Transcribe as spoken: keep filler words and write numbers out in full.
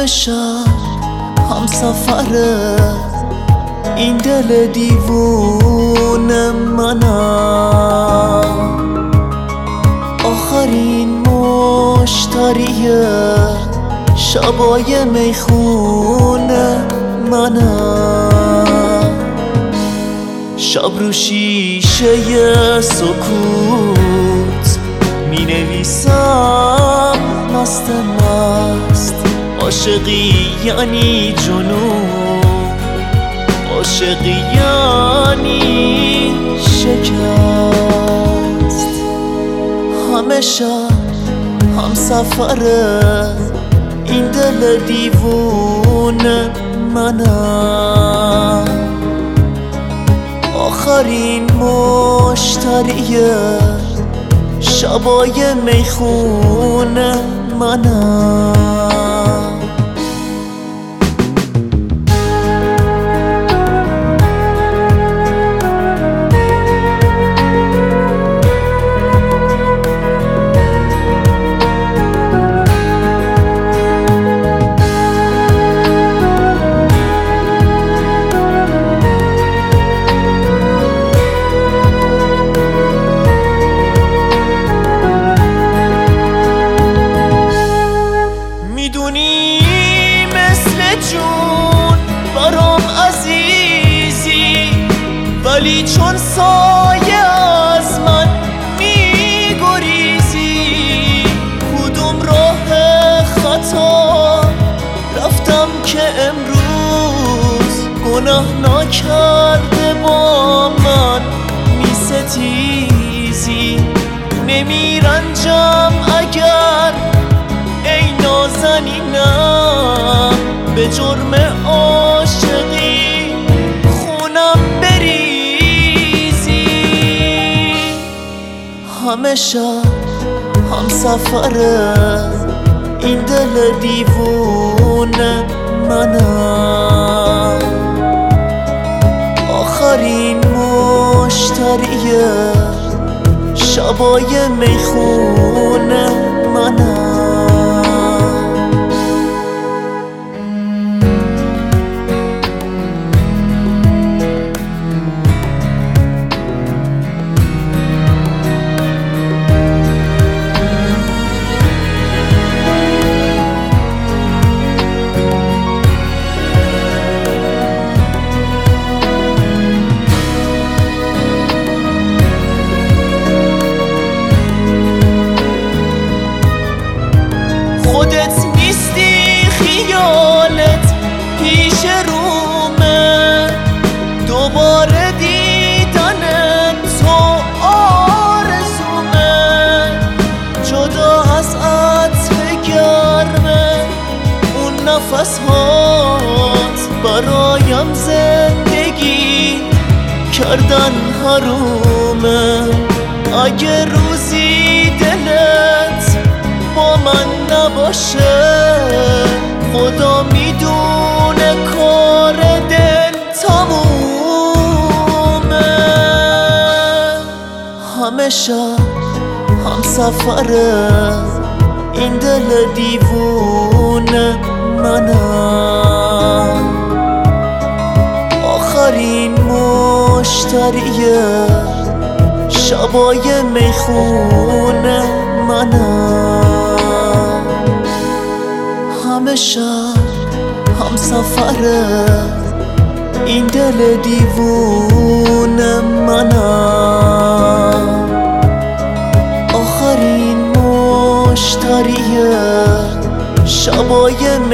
شب هم سفره این دل دیوونه منم، آخرین مشتری شبای میخونه منم. شب رو شیشه سکوت می نویسم مست مست، عاشقی یعنی جنون، عاشقی یعنی شکست. همه شب هم سفره این دل دیوونه منم، آخرین مشتری شبای میخونه منم. میدونی مثل جون برام عزیزی، ولی چون سایه از من میگریزی. کدوم راه خطا رفتم که امروز گناه نکرده با من میستیزی. نمیرنجم اگر ای نازنینم به جرم عاشقی خونم بریزی. همه شب هم سفره این دل دیوونه منم، آخرین مشتری شبای میخونه منم. خودت نیستی خیالت پیش رومه، دوباره دیدن تو آرزومه. جدا از عطر گرمه اون نفس هات برایم زندگی کردن حرومه. اگه روزی دلت با من نباشه خدا میدونه کار دل تمومه. همه شب هم سفره این دل دیوونه منم، آخرین مشتری شبای میخونه منم. همه شب هم سفره این دل دیوونه منم، آخرین مشتری شبای